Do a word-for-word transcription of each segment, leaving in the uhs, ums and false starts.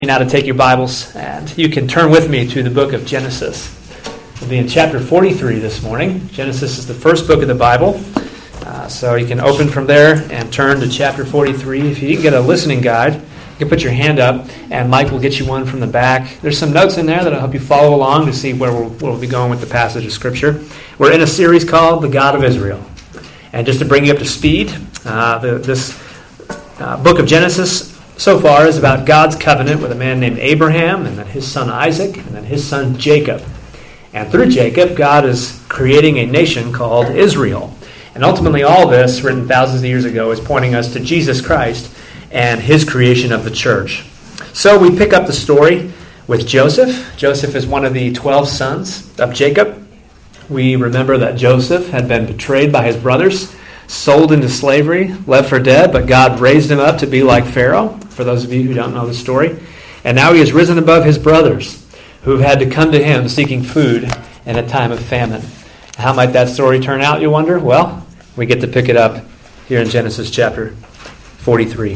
Now to take your Bibles, and you can turn with me to the book of Genesis. We'll be in chapter forty-three this morning. Genesis is the first book of the Bible, uh, so you can open from there and turn to chapter forty-three. If you didn't get a listening guide, you can put your hand up, and Mike will get you one from the back. There's some notes in there that will help you follow along to see where we'll, where we'll be going with the passage of Scripture. We're in a series called The God of Israel. And just to bring you up to speed, uh, the, this uh, book of Genesis so far is about God's covenant with a man named Abraham, and then his son Isaac, and then his son Jacob. And through Jacob, God is creating a nation called Israel. And ultimately all this, written thousands of years ago, is pointing us to Jesus Christ and his creation of the church. So we pick up the story with Joseph. Joseph is one of the twelve sons of Jacob. We remember that Joseph had been betrayed by his brothers, sold into slavery, left for dead, but God raised him up to be like Pharaoh, for those of you who don't know the story. And now he has risen above his brothers, who've had to come to him seeking food in a time of famine. How might that story turn out, you wonder? Well, we get to pick it up here in Genesis chapter forty-three.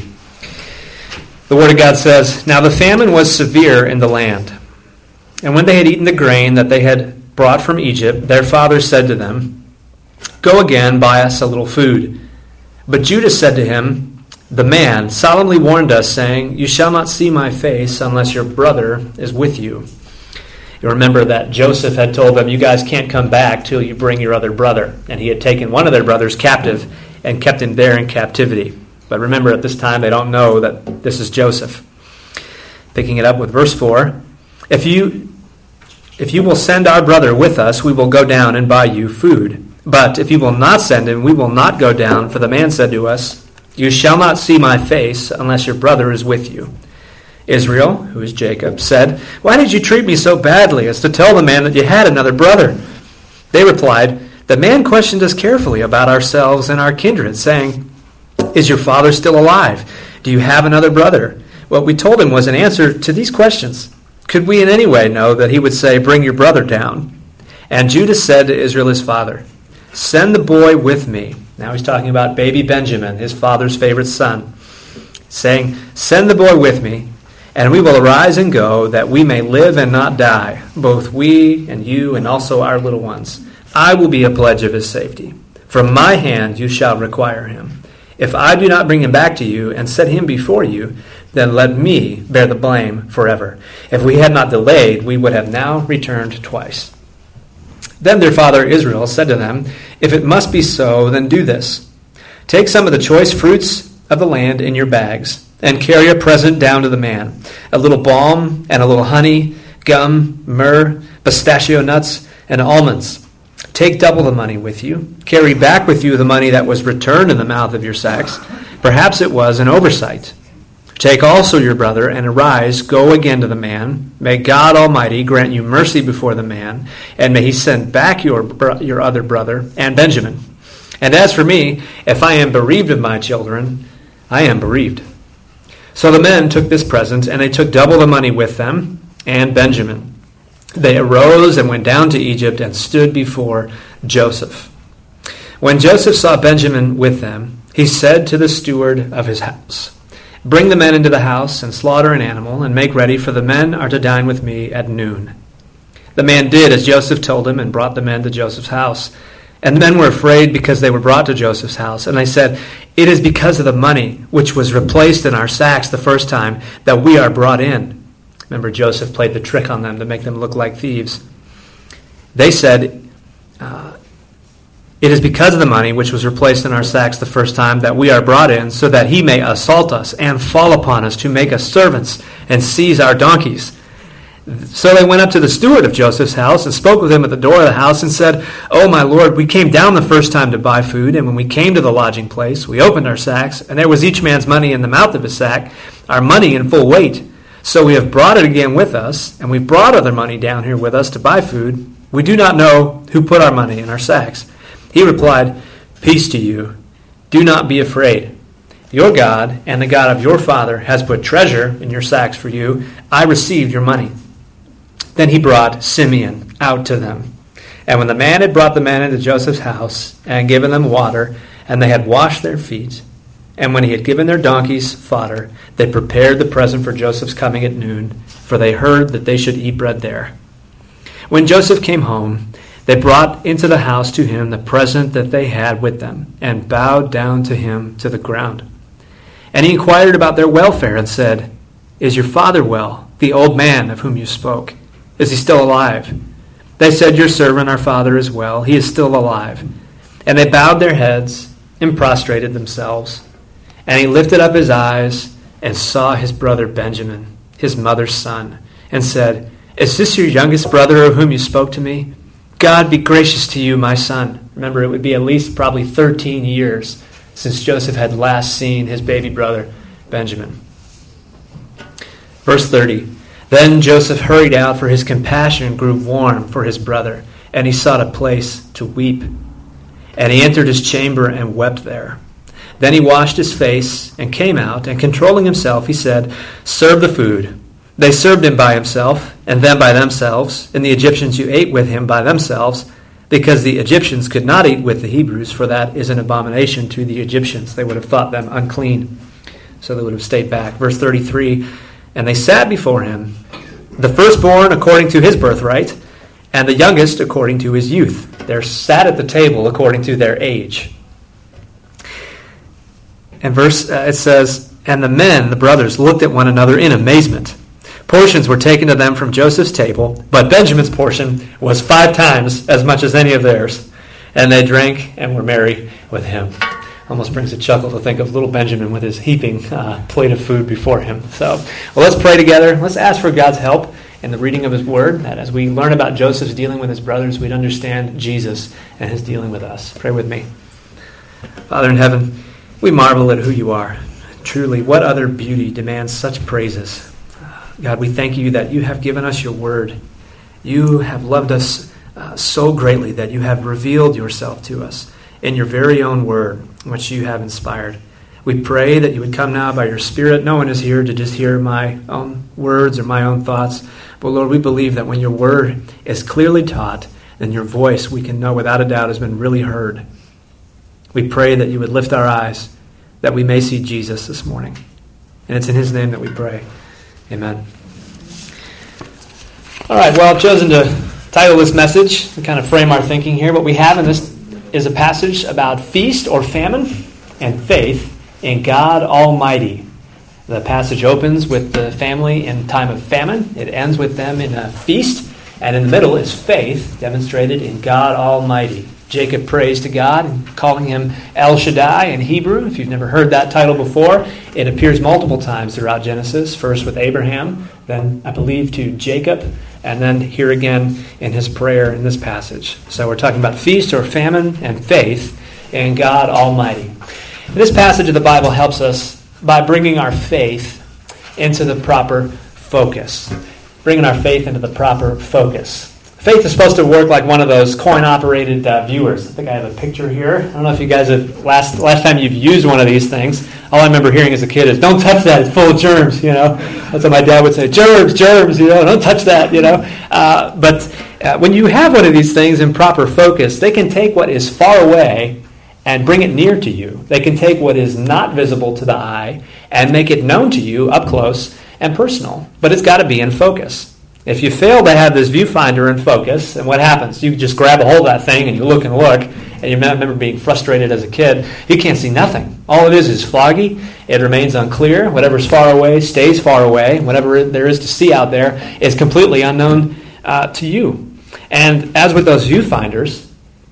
The Word of God says, "Now the famine was severe in the land. And when they had eaten the grain that they had brought from Egypt, their father said to them, 'Go again, buy us a little food.' But Judah said to him, 'The man solemnly warned us, saying, You shall not see my face unless your brother is with you.'" You remember that Joseph had told them, "You guys can't come back till you bring your other brother." And he had taken one of their brothers captive and kept him there in captivity. But remember, at this time, they don't know that this is Joseph. Picking it up with verse four, If you, if you will send our brother with us, we will go down and buy you food. But if you will not send him, we will not go down, for the man said to us, You shall not see my face unless your brother is with you." Israel, who is Jacob, said, "Why did you treat me so badly as to tell the man that you had another brother?" They replied, "The man questioned us carefully about ourselves and our kindred, saying, 'Is your father still alive? Do you have another brother?' What we told him was an answer to these questions. Could we in any way know that he would say, 'Bring your brother down'?" And Judah said to Israel his father, "Send the boy with me." Now he's talking about baby Benjamin, his father's favorite son, saying, "Send the boy with me, and we will arise and go, that we may live and not die, both we and you and also our little ones. I will be a pledge of his safety. From my hand you shall require him. If I do not bring him back to you and set him before you, then let me bear the blame forever. If we had not delayed, we would have now returned twice." Then their father Israel said to them, "If it must be so, then do this. Take some of the choice fruits of the land in your bags, and carry a present down to the man, a little balm and a little honey, gum, myrrh, pistachio nuts, and almonds. Take double the money with you. Carry back with you the money that was returned in the mouth of your sacks. Perhaps it was an oversight. Take also your brother, and arise, go again to the man. May God Almighty grant you mercy before the man, and may he send back your bro- your other brother and Benjamin. And as for me, if I am bereaved of my children, I am bereaved." So the men took this present, and they took double the money with them, and Benjamin. They arose and went down to Egypt and stood before Joseph. When Joseph saw Benjamin with them, he said to the steward of his house, "Bring the men into the house and slaughter an animal and make ready, for the men are to dine with me at noon." The man did as Joseph told him and brought the men to Joseph's house. And the men were afraid because they were brought to Joseph's house. And they said, "It is because of the money which was replaced in our sacks the first time that we are brought in." Remember, Joseph played the trick on them to make them look like thieves. They said, uh, "It is because of the money which was replaced in our sacks the first time that we are brought in, so that he may assault us and fall upon us to make us servants and seize our donkeys." So they went up to the steward of Joseph's house and spoke with him at the door of the house and said, "Oh, my lord, we came down the first time to buy food, and when we came to the lodging place, we opened our sacks, and there was each man's money in the mouth of his sack, our money in full weight. So we have brought it again with us, and we've brought other money down here with us to buy food. We do not know who put our money in our sacks." He replied, "Peace to you. Do not be afraid. Your God and the God of your father has put treasure in your sacks for you. I received your money." Then he brought Simeon out to them. And when the man had brought the men into Joseph's house and given them water, and they had washed their feet, And when he had given their donkeys fodder, they prepared the present for Joseph's coming at noon, for they heard that they should eat bread there. When Joseph came home, they brought into the house to him the present that they had with them, and bowed down to him to the ground. And he inquired about their welfare and said, "Is your father well, the old man of whom you spoke? Is he still alive?" They said, "Your servant, our father, is well. He is still alive." And they bowed their heads and prostrated themselves. And he lifted up his eyes and saw his brother Benjamin, his mother's son, and said, "Is this your youngest brother of whom you spoke to me? God be gracious to you, my son." Remember, it would be at least probably thirteen years since Joseph had last seen his baby brother Benjamin. Verse thirty, Then Joseph hurried out, for his compassion grew warm for his brother, and he sought a place to weep. And he entered his chamber and wept there. Then he washed his face and came out, and controlling himself, he said, "Serve the food." They served him by himself, and them by themselves, and the Egyptians who ate with him by themselves, because the Egyptians could not eat with the Hebrews, for that is an abomination to the Egyptians. They would have thought them unclean, so they would have stayed back. Verse thirty-three, And they sat before him, the firstborn according to his birthright, and the youngest according to his youth. They're sat at the table according to their age. And verse uh, it says, And the men, the brothers, looked at one another in amazement. Portions were taken to them from Joseph's table, but Benjamin's portion was five times as much as any of theirs. And they drank and were merry with him. Almost brings a chuckle to think of little Benjamin with his heaping uh, plate of food before him. So, well, let's pray together. Let's ask for God's help in the reading of his word, that as we learn about Joseph's dealing with his brothers, we'd understand Jesus and his dealing with us. Pray with me. Father in heaven, we marvel at who you are. Truly, what other beauty demands such praises? God, we thank you that you have given us your word. You have loved us uh, so greatly that you have revealed yourself to us in your very own word, which you have inspired. We pray that you would come now by your Spirit. No one is here to just hear my own words or my own thoughts. But Lord, we believe that when your word is clearly taught, then your voice, we can know without a doubt, has been really heard. We pray that you would lift our eyes, that we may see Jesus this morning. And it's in his name that we pray. Amen. All right, well, I've chosen to title this message to kind of frame our thinking here. What we have in this is a passage about feast or famine and faith in God Almighty. The passage opens with the family in time of famine. It ends with them in a feast. And in the middle is faith demonstrated in God Almighty. Jacob prays to God, calling him El Shaddai in Hebrew. If you've never heard that title before, it appears multiple times throughout Genesis. First with Abraham, then I believe to Jacob, and then here again in his prayer in this passage. So we're talking about feast or famine and faith in God Almighty. And this passage of the Bible helps us by bringing our faith into the proper focus. Bringing our faith into the proper focus. Faith is supposed to work like one of those coin-operated uh, viewers. I think I have a picture here. I don't know if you guys have, last last time you've used one of these things, all I remember hearing as a kid is, don't touch that, it's full of germs, you know. That's what my dad would say, germs, germs, you know, don't touch that, you know. Uh, but uh, when you have one of these things in proper focus, they can take what is far away and bring it near to you. They can take what is not visible to the eye and make it known to you up close and personal. But it's got to be in focus. If you fail to have this viewfinder in focus, and what happens? You just grab a hold of that thing and you look and look, and you remember being frustrated as a kid. You can't see nothing. All it is is foggy. It remains unclear. Whatever's far away stays far away. Whatever there is to see out there is completely unknown uh, to you. And as with those viewfinders,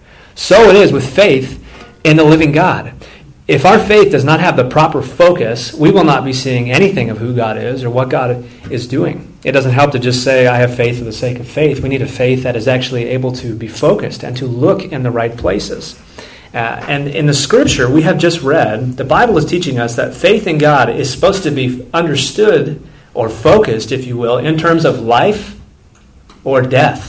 so it is with faith in the living God. If our faith does not have the proper focus, we will not be seeing anything of who God is or what God is doing. It doesn't help to just say, I have faith for the sake of faith. We need a faith that is actually able to be focused and to look in the right places. Uh, and in the scripture we have just read, the Bible is teaching us that faith in God is supposed to be understood or focused, if you will, in terms of life or death.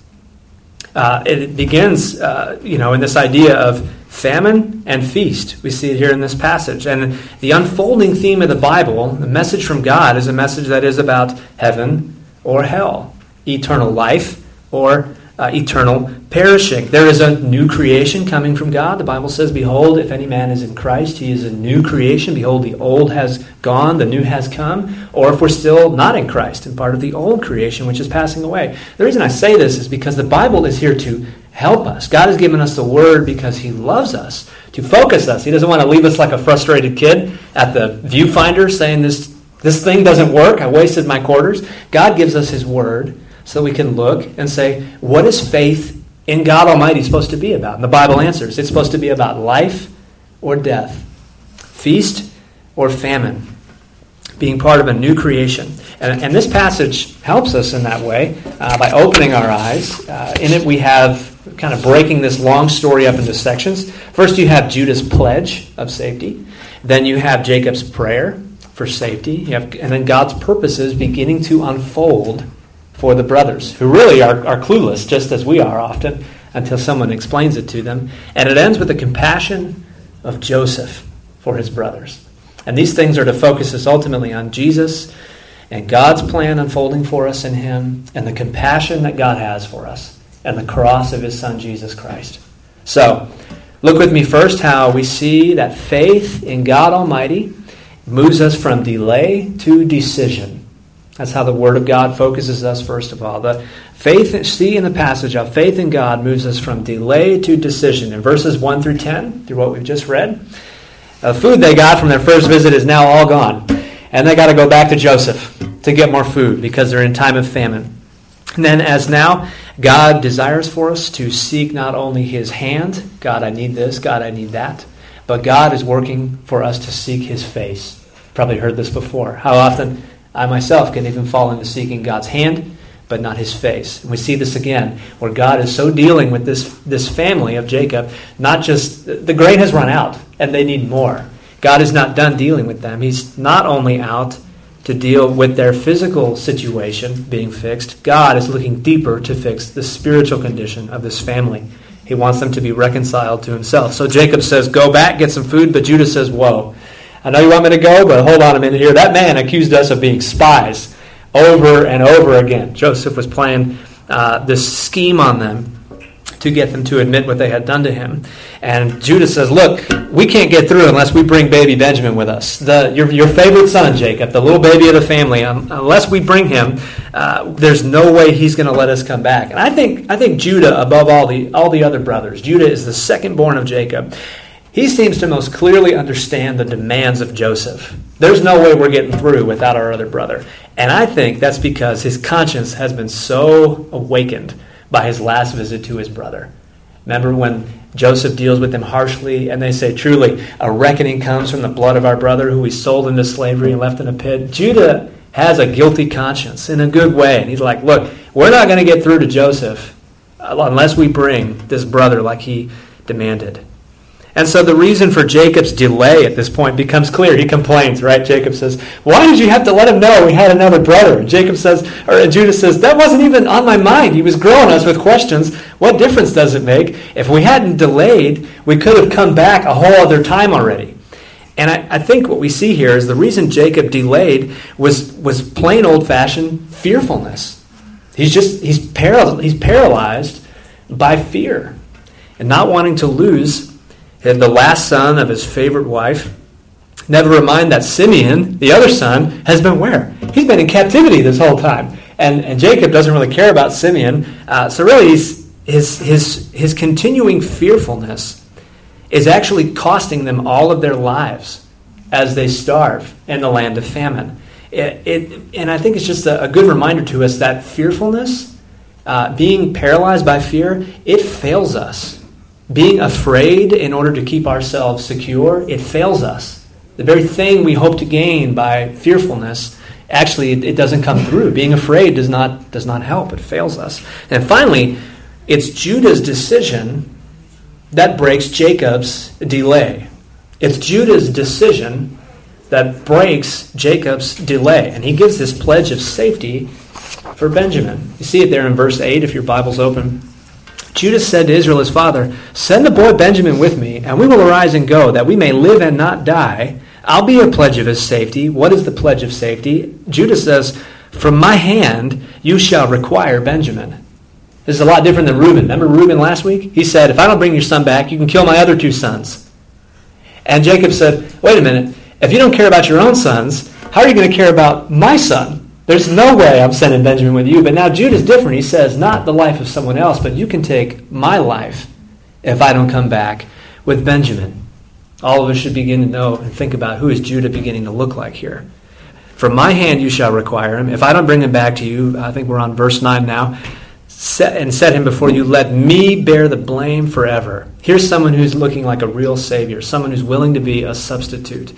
Uh, it begins, uh, you know, in this idea of famine and feast. We see it here in this passage. And the unfolding theme of the Bible, the message from God, is a message that is about heaven or hell, eternal life or uh, eternal perishing. There is a new creation coming from God. The Bible says, behold, if any man is in Christ, he is a new creation. Behold, the old has gone, the new has come. Or if we're still not in Christ and part of the old creation, which is passing away. The reason I say this is because the Bible is here to help us. God has given us the Word because He loves us, to focus us. He doesn't want to leave us like a frustrated kid at the viewfinder saying, this, this thing doesn't work, I wasted my quarters. God gives us His Word so we can look and say, what is faith in God Almighty supposed to be about? And the Bible answers, it's supposed to be about life or death, feast or famine, being part of a new creation. And, and this passage helps us in that way uh, by opening our eyes. Uh, in it we have kind of breaking this long story up into sections. First you have Judah's pledge of safety. Then you have Jacob's prayer for safety. You have, and then God's purposes beginning to unfold for the brothers, who really are, are clueless, just as we are often, until someone explains it to them. And it ends with the compassion of Joseph for his brothers. And these things are to focus us ultimately on Jesus and God's plan unfolding for us in Him, and the compassion that God has for us, and the cross of His Son, Jesus Christ. So, look with me first how we see that faith in God Almighty moves us from delay to decision. That's how the Word of God focuses us, first of all. The faith, see in the passage how faith in God moves us from delay to decision. In verses one through ten, through what we've just read, the food they got from their first visit is now all gone. And they got to go back to Joseph to get more food because they're in time of famine. And then as now, God desires for us to seek not only His hand, God, I need this, God, I need that, but God is working for us to seek His face. Probably heard this before. How often I myself can even fall into seeking God's hand, but not His face. And we see this again, where God is so dealing with this, this family of Jacob, not just, the grain has run out, and they need more. God is not done dealing with them. He's not only out to deal with their physical situation being fixed. God is looking deeper to fix the spiritual condition of this family. He wants them to be reconciled to Himself. So Jacob says, go back, get some food, but Judah says, whoa, I know you want me to go, but hold on a minute here. That man accused us of being spies over and over again. Joseph was playing uh, this scheme on them to get them to admit what they had done to him. And Judah says, look, we can't get through unless we bring baby Benjamin with us. The, your, your favorite son, Jacob, the little baby of the family, um, unless we bring him, uh, there's no way he's going to let us come back. And I think I think Judah, above all the all the other brothers, Judah is the second born of Jacob. He seems to most clearly understand the demands of Joseph. There's no way we're getting through without our other brother. And I think that's because his conscience has been so awakened by his last visit to his brother. Remember when Joseph deals with them harshly, and they say, truly, a reckoning comes from the blood of our brother who we sold into slavery and left in a pit. Judah has a guilty conscience in a good way. And he's like, look, we're not going to get through to Joseph unless we bring this brother like he demanded. And so the reason for Jacob's delay at this point becomes clear. He complains, right? Jacob says, why did you have to let him know we had another brother? And Jacob says, or Judah says, that wasn't even on my mind. He was grilling us with questions. What difference does it make? If we hadn't delayed, we could have come back a whole other time already. And I, I think what we see here is the reason Jacob delayed was, was plain old-fashioned fearfulness. He's just, he's paral- he's paralyzed by fear and not wanting to lose the last son of his favorite wife. Never mind that Simeon, the other son, has been where? He's been in captivity this whole time. And, and Jacob doesn't really care about Simeon. Uh, so really, he's, his, his, his continuing fearfulness is actually costing them all of their lives as they starve in the land of famine. It, it, and I think it's just a, a good reminder to us that fearfulness, uh, being paralyzed by fear, it fails us. Being afraid in order to keep ourselves secure, it fails us. The very thing we hope to gain by fearfulness, actually it, it doesn't come through. Being afraid does not does not help. It fails us. And finally, it's Judah's decision that breaks Jacob's delay. It's Judah's decision that breaks Jacob's delay. And he gives this pledge of safety for Benjamin. You see it there in verse eight if your Bible's open. Judah said to Israel his father, send the boy Benjamin with me, and we will arise and go, that we may live and not die. I'll be a pledge of his safety. What is the pledge of safety? Judah says, from my hand you shall require Benjamin. This is a lot different than Reuben. Remember Reuben last week? He said, if I don't bring your son back, you can kill my other two sons. And Jacob said, wait a minute, if you don't care about your own sons, how are you going to care about my son? There's no way I'm sending Benjamin with you. But now Judah's different. He says, not the life of someone else, but you can take my life if I don't come back with Benjamin. All of us should begin to know and think about who is Judah beginning to look like here. From my hand you shall require him. If I don't bring him back to you, I think we're on verse nine now, set, and set him before you, let me bear the blame forever. Here's someone who's looking like a real savior, someone who's willing to be a substitute.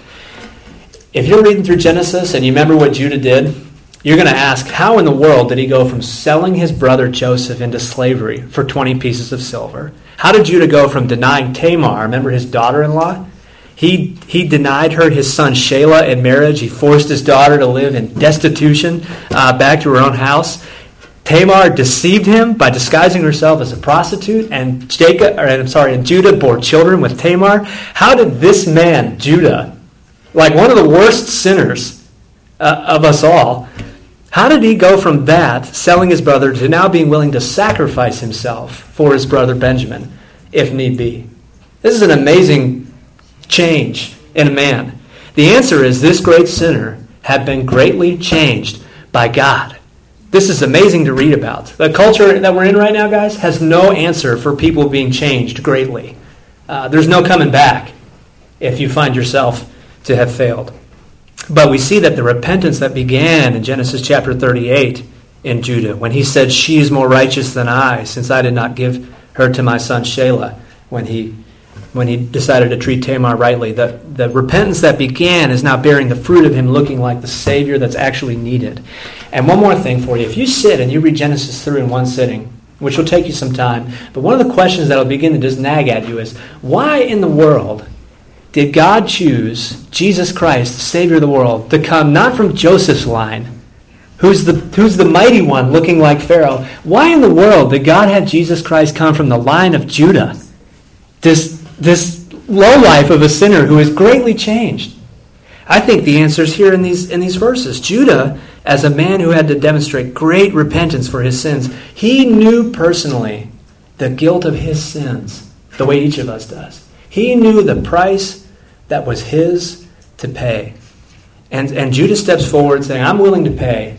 If you're reading through Genesis and you remember what Judah did, you're going to ask, how in the world did he go from selling his brother Joseph into slavery for twenty pieces of silver? How did Judah go from denying Tamar, remember his daughter-in-law? He he denied her his son Shelah in marriage. He forced his daughter to live in destitution uh, back to her own house. Tamar deceived him by disguising herself as a prostitute, and Jacob, or I'm sorry, and Judah bore children with Tamar. How did this man, Judah, like one of the worst sinners uh, of us all, how did he go from that, selling his brother, to now being willing to sacrifice himself for his brother Benjamin, if need be? This is an amazing change in a man. The answer is this great sinner had been greatly changed by God. This is amazing to read about. The culture that we're in right now, guys, has no answer for people being changed greatly. Uh, there's no coming back if you find yourself to have failed. But we see that the repentance that began in Genesis chapter thirty-eight in Judah, when he said, she is more righteous than I, since I did not give her to my son Shelah, when he when he decided to treat Tamar rightly. The, the repentance that began is now bearing the fruit of him looking like the Savior that's actually needed. And one more thing for you. If you sit and you read Genesis through in one sitting, which will take you some time, but one of the questions that will begin to just nag at you is, why in the world did God choose Jesus Christ, the Savior of the world, to come not from Joseph's line, who's the, who's the mighty one looking like Pharaoh? Why in the world did God have Jesus Christ come from the line of Judah? This This lowlife of a sinner who is greatly changed. I think the answer is here in these in these verses. Judah, as a man who had to demonstrate great repentance for his sins, he knew personally the guilt of his sins, the way each of us does. He knew the price that was his to pay. And, and Judah steps forward saying, I'm willing to pay.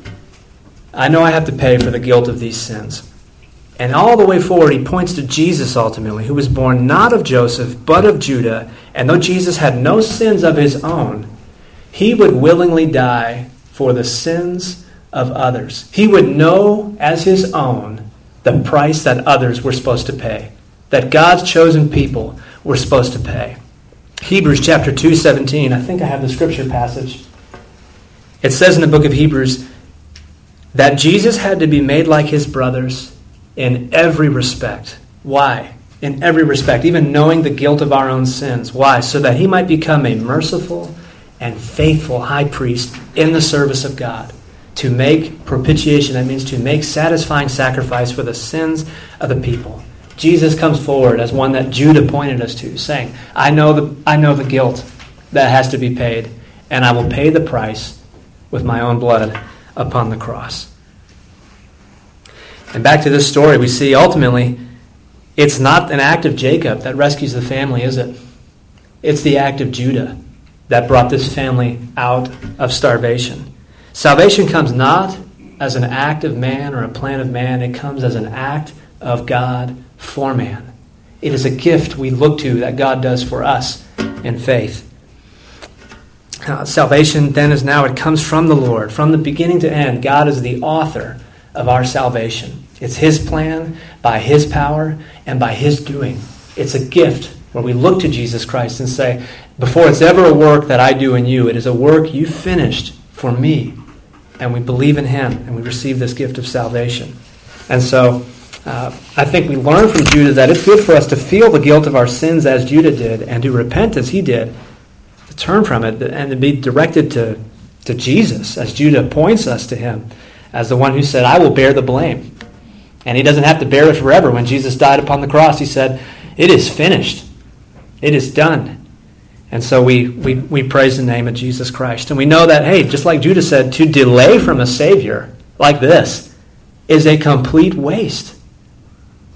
I know I have to pay for the guilt of these sins. And all the way forward, he points to Jesus ultimately, who was born not of Joseph, but of Judah. And though Jesus had no sins of his own, he would willingly die for the sins of others. He would know as his own the price that others were supposed to pay, that God's chosen people were supposed to pay. Hebrews chapter two seventeen, I think I have the scripture passage. It says in the book of Hebrews that Jesus had to be made like his brothers in every respect. Why? In every respect, even knowing the guilt of our own sins. Why? So that he might become a merciful and faithful high priest in the service of God, to make propitiation, that means to make satisfying sacrifice for the sins of the people. Jesus comes forward as one that Judah pointed us to, saying, I know the I know the guilt that has to be paid, and I will pay the price with my own blood upon the cross. And back to this story, we see ultimately it's not an act of Jacob that rescues the family, is it? It's the act of Judah that brought this family out of starvation. Salvation comes not as an act of man or a plan of man. It comes as an act of God for man. It is a gift we look to that God does for us in faith. Uh, salvation then is now, it comes from the Lord. From the beginning to end, God is the author of our salvation. It's his plan, by his power, and by his doing. It's a gift where we look to Jesus Christ and say, before it's ever a work that I do in you, it is a work you finished for me. And we believe in him, and we receive this gift of salvation. And so, uh, I think we learn from Judah that it's good for us to feel the guilt of our sins as Judah did, and to repent as he did, to turn from it, and to be directed to, to Jesus, as Judah points us to him, as the one who said, I will bear the blame. And he doesn't have to bear it forever. When Jesus died upon the cross, he said, it is finished. It is done. And so we, we, we praise the name of Jesus Christ. And we know that, hey, just like Judah said, to delay from a Savior like this is a complete waste.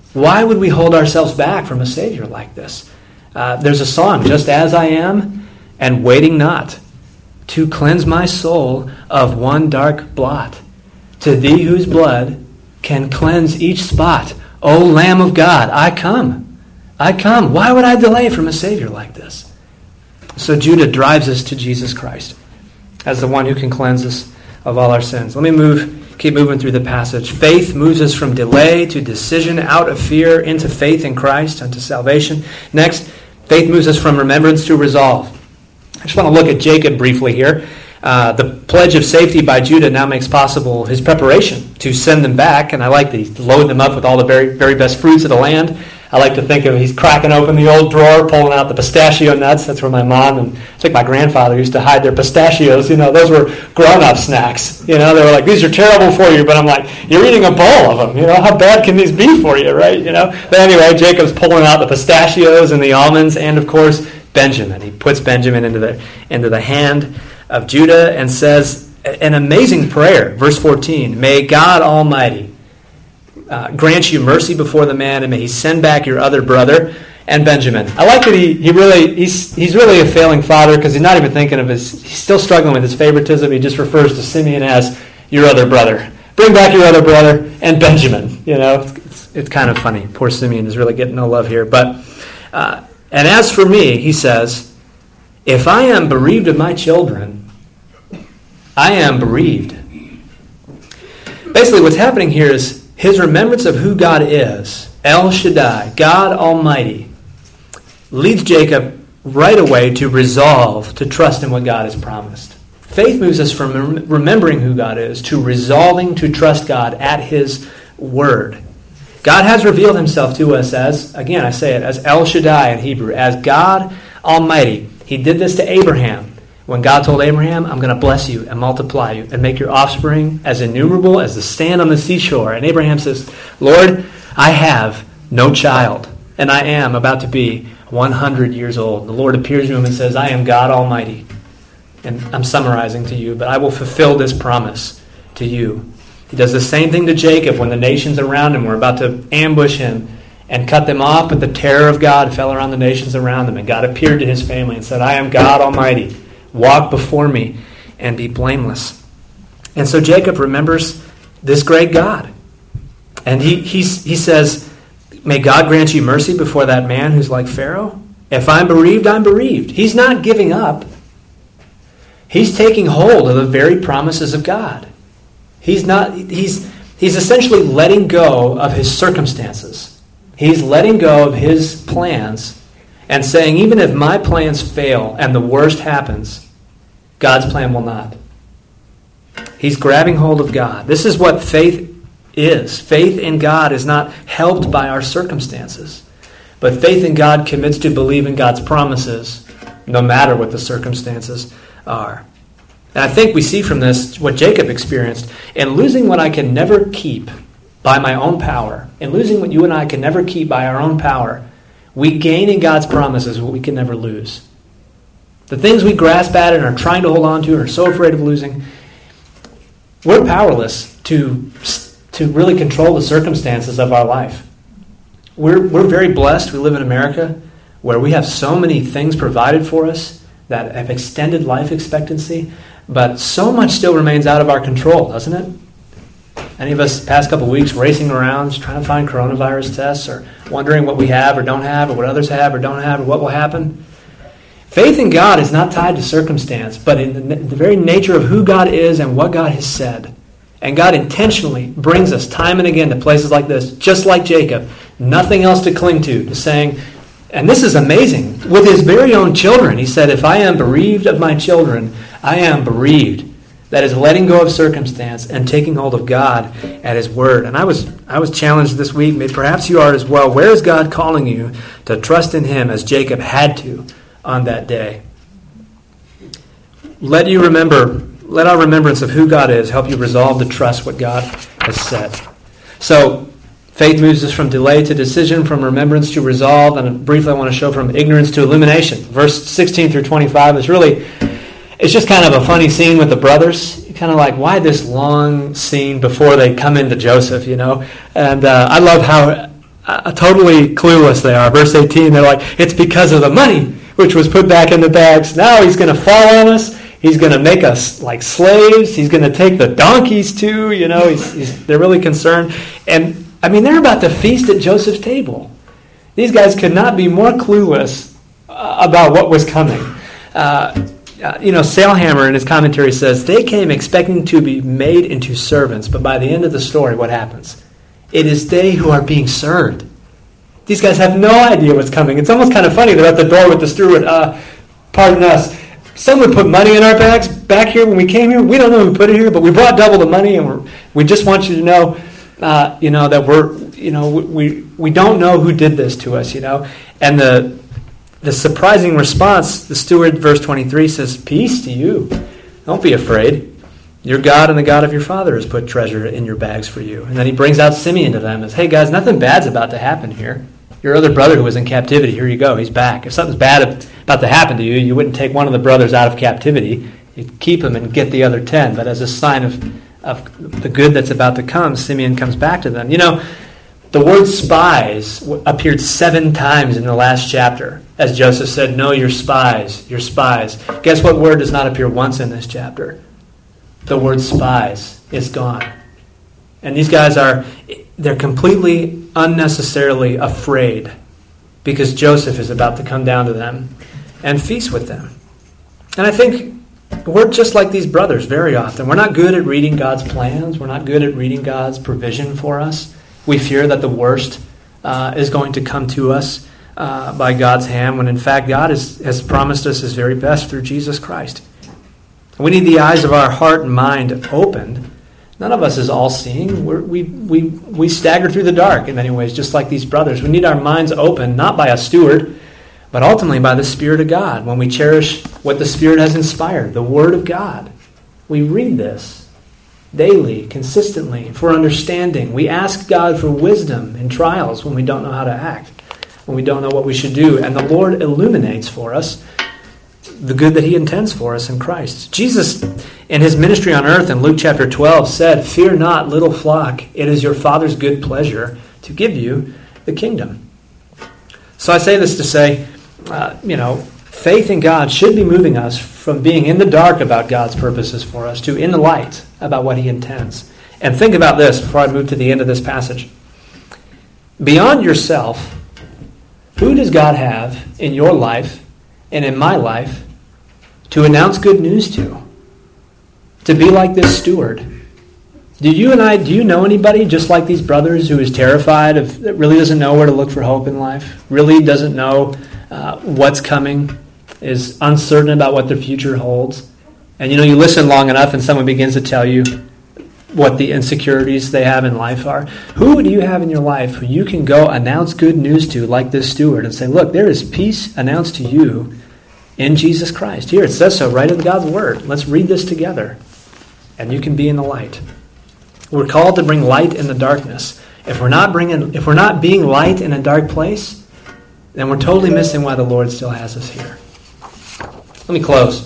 Why would we hold ourselves back from a Savior like this? Uh, there's a song, just as I am, and waiting not, to cleanse my soul of one dark blot. To thee whose blood can cleanse each spot. O Lamb of God, I come. I come. Why would I delay from a Savior like this? So Judah drives us to Jesus Christ as the one who can cleanse us of all our sins. Let me move, keep moving through the passage. Faith moves us from delay to decision, out of fear into faith in Christ, unto salvation. Next, faith moves us from remembrance to resolve. I just want to look at Jacob briefly here. Uh, the pledge of safety by Judah now makes possible his preparation to send them back, and I like to load them up with all the very, very best fruits of the land. I like to think of he's cracking open the old drawer, pulling out the pistachio nuts. That's where my mom and I think my grandfather used to hide their pistachios. You know, those were grown-up snacks. You know, they were like, these are terrible for you, but I'm like, you're eating a bowl of them. You know, how bad can these be for you, right? You know. But anyway, Jacob's pulling out the pistachios and the almonds, and of course Benjamin. He puts Benjamin into the into the hand of Judah and says an amazing prayer. Verse fourteen, may God Almighty uh, grant you mercy before the man, and may he send back your other brother and Benjamin. I like that he, he really he's he's really a failing father, because he's not even thinking of his, he's still struggling with his favoritism. He just refers to Simeon as your other brother. Bring back your other brother and Benjamin. You know, it's, it's kind of funny. Poor Simeon is really getting no love here. But uh, and as for me, he says, if I am bereaved of my children, I am bereaved. Basically, what's happening here is his remembrance of who God is, El Shaddai, God Almighty, leads Jacob right away to resolve to trust in what God has promised. Faith moves us from remembering who God is to resolving to trust God at His word. God has revealed Himself to us as, again, I say it, as El Shaddai in Hebrew, as God Almighty. He did this to Abraham. When God told Abraham, I'm going to bless you and multiply you and make your offspring as innumerable as the sand on the seashore. And Abraham says, Lord, I have no child, and I am about to be one hundred years old. The Lord appears to him and says, I am God Almighty. And I'm summarizing to you, but I will fulfill this promise to you. He does the same thing to Jacob when the nations around him were about to ambush him and cut them off, but the terror of God fell around the nations around them, and God appeared to his family and said, I am God Almighty. Walk before me and be blameless. And so Jacob remembers this great God. And he, he, he says, may God grant you mercy before that man who's like Pharaoh. If I'm bereaved, I'm bereaved. He's not giving up. He's taking hold of the very promises of God. He's not. He's he's essentially letting go of his circumstances. He's letting go of his plans and saying, even if my plans fail and the worst happens, God's plan will not. He's grabbing hold of God. This is what faith is. Faith in God is not helped by our circumstances, but faith in God commits to believe in God's promises, no matter what the circumstances are. And I think we see from this what Jacob experienced. In losing what I can never keep by my own power, in losing what you and I can never keep by our own power, we gain in God's promises what we can never lose. The things we grasp at and are trying to hold on to and are so afraid of losing, we're powerless to, to really control the circumstances of our life. We're, we're very blessed. We live in America where we have so many things provided for us that have extended life expectancy, but so much still remains out of our control, doesn't it? Any of us past couple of weeks racing around trying to find coronavirus tests or wondering what we have or don't have or what others have or don't have or what will happen? Faith in God is not tied to circumstance, but in the, the very nature of who God is and what God has said. And God intentionally brings us time and again to places like this, just like Jacob, nothing else to cling to, to saying, and this is amazing, with his very own children, he said, if I am bereaved of my children, I am bereaved. That is letting go of circumstance and taking hold of God at His word. And I was I was challenged this week, maybe perhaps you are as well. Where is God calling you to trust in Him as Jacob had to on that day? Let you remember, let our remembrance of who God is help you resolve to trust what God has said. So, faith moves us from delay to decision, from remembrance to resolve, and briefly I want to show from ignorance to illumination. Verse sixteen through twenty-five is really, it's just kind of a funny scene with the brothers. You're kind of like, why this long scene before they come into Joseph, you know? And uh, I love how uh, totally clueless they are. Verse eighteen, they're like, it's because of the money which was put back in the bags. Now he's going to fall on us. He's going to make us like slaves. He's going to take the donkeys too. You know, he's, he's, they're really concerned. And, I mean, they're about to feast at Joseph's table. These guys could not be more clueless uh, about what was coming. Uh, uh, you know, Sailhammer in his commentary says, they came expecting to be made into servants, but by the end of the story, what happens? It is they who are being served. These guys have no idea what's coming. It's almost kind of funny. They're at the door with the steward. Uh, pardon us. Someone put money in our bags back here when we came here. We don't know who put it here, but we brought double the money, and we're, we just want you to know, uh, you know, that we're, you know, we we don't know who did this to us, you know. And the the surprising response, the steward, verse twenty-three says, "Peace to you. Don't be afraid. Your God and the God of your father has put treasure in your bags for you." And then he brings out Simeon to them as, "Hey guys, nothing bad's about to happen here. Your other brother who was in captivity, here you go, he's back. If something's bad about to happen to you, you wouldn't take one of the brothers out of captivity. You'd keep him and get the other ten. But as a sign of, of the good that's about to come, Simeon comes back to them." You know, the word spies appeared seven times in the last chapter. As Joseph said, "No, you're spies, you're spies." Guess what word does not appear once in this chapter? The word spies is gone. And these guys are, they're completely unnecessarily afraid because Joseph is about to come down to them and feast with them. And I think we're just like these brothers very often. We're not good at reading God's plans. We're not good at reading God's provision for us. We fear that the worst uh, is going to come to us uh, by God's hand, when in fact God is, has promised us his very best through Jesus Christ. We need the eyes of our heart and mind opened. None of us is all-seeing. We're, we we we stagger through the dark in many ways, just like these brothers. We need our minds opened, not by a steward, but ultimately by the Spirit of God. When we cherish what the Spirit has inspired, the Word of God, we read this daily, consistently, for understanding. We ask God for wisdom in trials when we don't know how to act, when we don't know what we should do, and the Lord illuminates for us the good that he intends for us in Christ. Jesus, in his ministry on earth in Luke chapter twelve, said, "Fear not, little flock, it is your Father's good pleasure to give you the kingdom." So I say this to say, uh, you know, faith in God should be moving us from being in the dark about God's purposes for us to in the light about what he intends. And think about this before I move to the end of this passage. Beyond yourself, who does God have in your life and in my life to announce good news to? To be like this steward. Do you and I, do you know anybody just like these brothers who is terrified of, that really doesn't know where to look for hope in life, really doesn't know uh, what's coming, is uncertain about what the future holds? And you know, you listen long enough and someone begins to tell you what the insecurities they have in life are. Who do you have in your life who you can go announce good news to like this steward and say, look, there is peace announced to you in Jesus Christ. Here, it says so right in God's Word. Let's read this together. And you can be in the light. We're called to bring light in the darkness. If we're not bringing, if we're not being light in a dark place, then we're totally missing why the Lord still has us here. Let me close.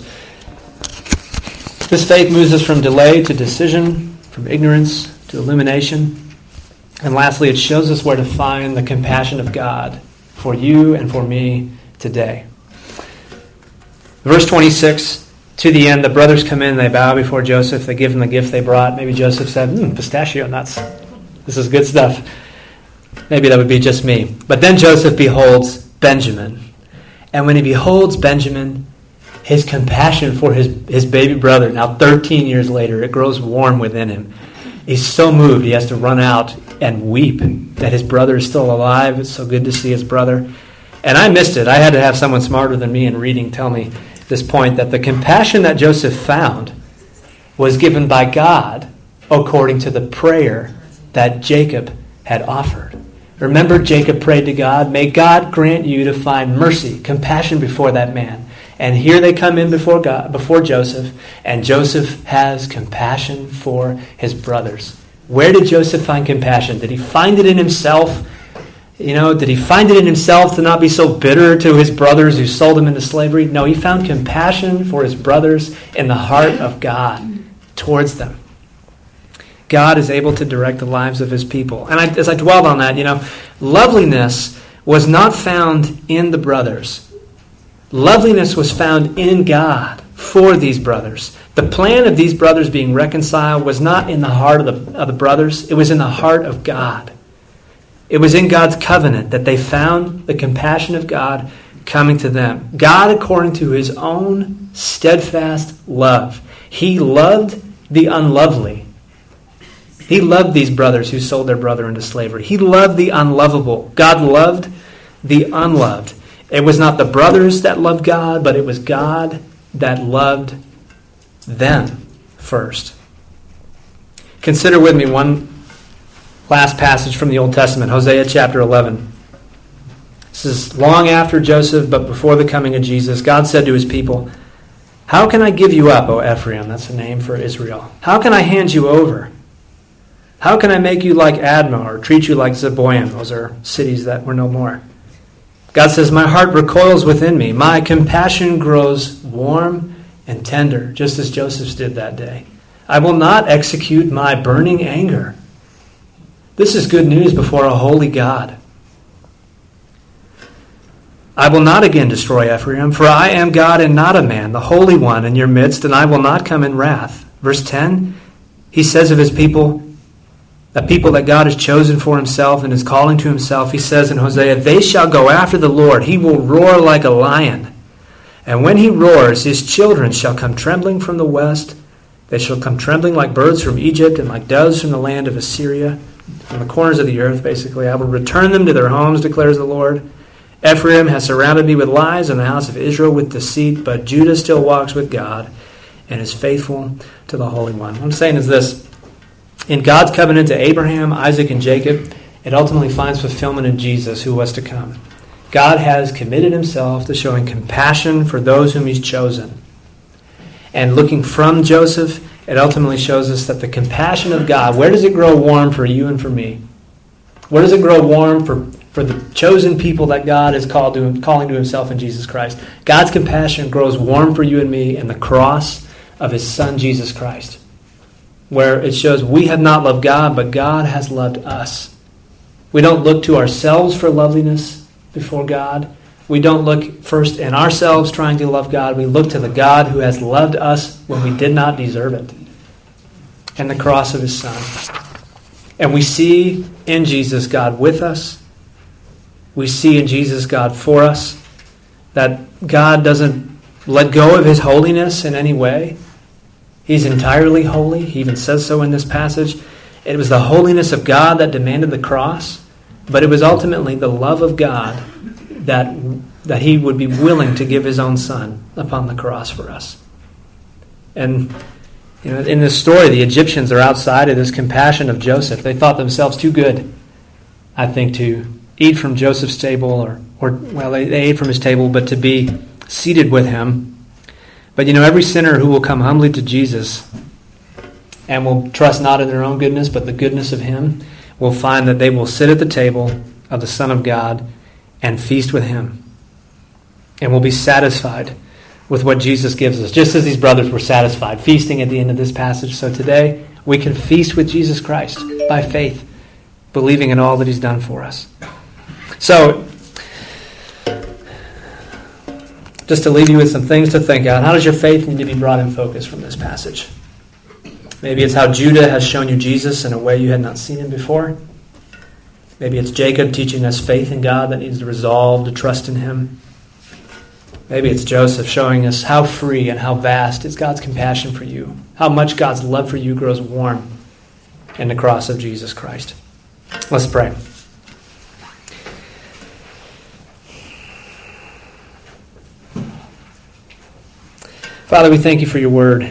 This faith moves us from delay to decision, from ignorance to illumination. And lastly, it shows us where to find the compassion of God for you and for me today. Verse twenty-six, to the end, the brothers come in, they bow before Joseph, they give him the gift they brought. Maybe Joseph said, hmm, pistachio nuts. This is good stuff. Maybe that would be just me. But then Joseph beholds Benjamin. And when he beholds Benjamin, his compassion for his, his baby brother, now thirteen years later, it grows warm within him. He's so moved, he has to run out and weep that his brother is still alive. It's so good to see his brother. And I missed it. I had to have someone smarter than me in reading tell me this point, that the compassion that Joseph found was given by God according to the prayer that Jacob had offered. Remember, Jacob prayed to God, may God grant you to find mercy, compassion before that man. And here they come in before God, before Joseph, and Joseph has compassion for his brothers. Where did Joseph find compassion? Did he find it in himself? You know, did he find it in himself to not be so bitter to his brothers who sold him into slavery? No, he found compassion for his brothers in the heart of God towards them. God is able to direct the lives of his people. And I, as I dwelled on that, you know, Loveliness was not found in the brothers. Loveliness was found in God for these brothers. The plan of these brothers being reconciled was not in the heart of the, of the brothers. It was in the heart of God. It was in God's covenant that they found the compassion of God coming to them. God, according to his own steadfast love, he loved the unlovely. He loved these brothers who sold their brother into slavery. He loved the unlovable. God loved the unloved. It was not the brothers that loved God, but it was God that loved them first. Consider with me one last passage from the Old Testament, Hosea chapter eleven. This is long after Joseph, but before the coming of Jesus. God said to his people, "How can I give you up, O Ephraim?" That's a name for Israel. "How can I hand you over? How can I make you like Admah or treat you like Zeboim?" Those are cities that were no more. God says, "My heart recoils within me. My compassion grows warm and tender," just as Joseph's did that day. "I will not execute my burning anger." This is good news before a holy God. "I will not again destroy Ephraim, for I am God and not a man, the Holy One in your midst, and I will not come in wrath." Verse ten, he says of his people, a people that God has chosen for himself and is calling to himself, he says in Hosea, "They shall go after the Lord. He will roar like a lion. And when he roars, his children shall come trembling from the west. They shall come trembling like birds from Egypt and like doves from the land of Assyria." From the corners of the earth, basically. "I will return them to their homes, declares the Lord. Ephraim has surrounded me with lies, and the house of Israel with deceit, but Judah still walks with God and is faithful to the Holy One." What I'm saying is this. In God's covenant to Abraham, Isaac, and Jacob, it ultimately finds fulfillment in Jesus, who was to come. God has committed himself to showing compassion for those whom he's chosen. And looking from Joseph, it ultimately shows us that the compassion of God, where does it grow warm for you and for me? Where does it grow warm for, for the chosen people that God is called to, calling to himself in Jesus Christ? God's compassion grows warm for you and me in the cross of his Son, Jesus Christ, where it shows we have not loved God, but God has loved us. We don't look to ourselves for loveliness before God. We don't look first in ourselves trying to love God. We look to the God who has loved us when we did not deserve it, and the cross of his Son. And we see in Jesus God with us. We see in Jesus God for us, that God doesn't let go of his holiness in any way. He's entirely holy. He even says so in this passage. It was the holiness of God that demanded the cross, but it was ultimately the love of God that, that he would be willing to give his own Son upon the cross for us. And you know, in this story, the Egyptians are outside of this compassion of Joseph. They thought themselves too good, I think, to eat from Joseph's table, or, or well, they, they ate from his table, but to be seated with him. But you know, every sinner who will come humbly to Jesus and will trust not in their own goodness, but the goodness of him, will find that they will sit at the table of the Son of God and feast with him, and will be satisfied with what Jesus gives us, just as these brothers were satisfied, feasting at the end of this passage. So today, we can feast with Jesus Christ by faith, believing in all that he's done for us. So, just to leave you with some things to think about, how does your faith need to be brought in focus from this passage? Maybe it's how Judah has shown you Jesus in a way you had not seen him before. Maybe it's Jacob teaching us faith in God that needs to resolve to trust in him. Maybe it's Joseph showing us how free and how vast is God's compassion for you, how much God's love for you grows warm in the cross of Jesus Christ. Let's pray. Father, we thank you for your word.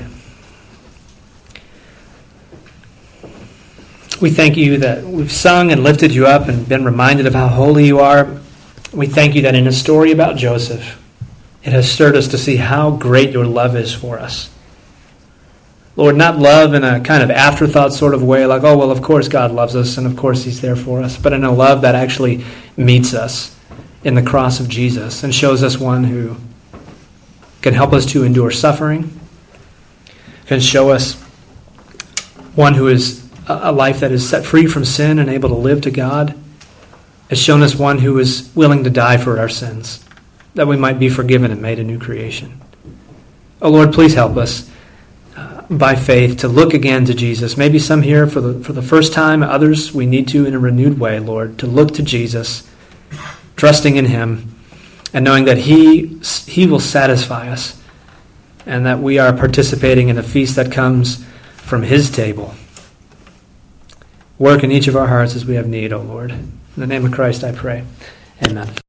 We thank you that we've sung and lifted you up and been reminded of how holy you are. We thank you that in a story about Joseph, it has stirred us to see how great your love is for us. Lord, not love in a kind of afterthought sort of way, like, oh, well, of course God loves us and of course he's there for us, but in a love that actually meets us in the cross of Jesus and shows us one who can help us to endure suffering, can show us one who is a life that is set free from sin and able to live to God, has shown us one who is willing to die for our sins, that we might be forgiven and made a new creation. Oh Lord, please help us uh, by faith to look again to Jesus. Maybe some here for the, for the first time, others we need to in a renewed way, Lord, to look to Jesus, trusting in him, and knowing that he, he will satisfy us, and that we are participating in a feast that comes from his table. Work in each of our hearts as we have need, O Lord. In the name of Christ I pray. Amen.